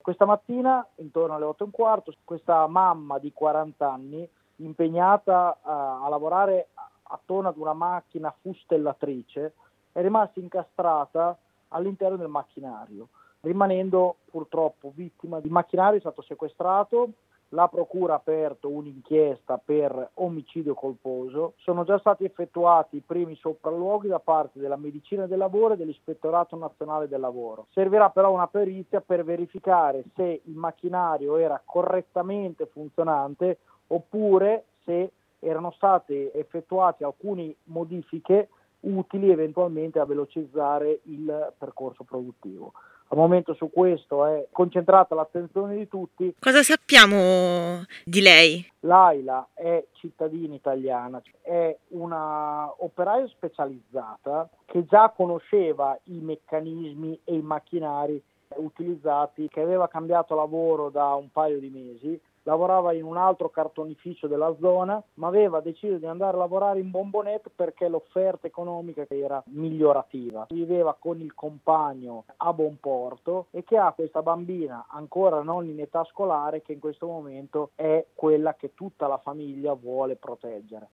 Questa mattina, intorno alle 8:15, questa mamma di 40 anni, impegnata a lavorare attorno ad una macchina fustellatrice, è rimasta incastrata all'interno del macchinario, rimanendo purtroppo vittima. Il macchinario è stato sequestrato, la procura ha aperto un'inchiesta per omicidio colposo, sono già stati effettuati i primi sopralluoghi da parte della Medicina del Lavoro e dell'Ispettorato Nazionale del Lavoro. Servirà però una perizia per verificare se il macchinario era correttamente funzionante oppure se erano state effettuate alcune modifiche utili eventualmente a velocizzare il percorso produttivo. Al momento su questo è concentrata l'attenzione di tutti. Cosa sappiamo di lei? Laila è cittadina italiana, è una operaia specializzata che già conosceva i meccanismi e i macchinari utilizzati, che aveva cambiato lavoro da un paio di mesi, lavorava in un altro cartonificio della zona, ma aveva deciso di andare a lavorare in Bombonette perché l'offerta economica era migliorativa. Viveva con il compagno a Bonporto e che ha questa bambina ancora non in età scolare, che in questo momento è quella che tutta la famiglia vuole proteggere.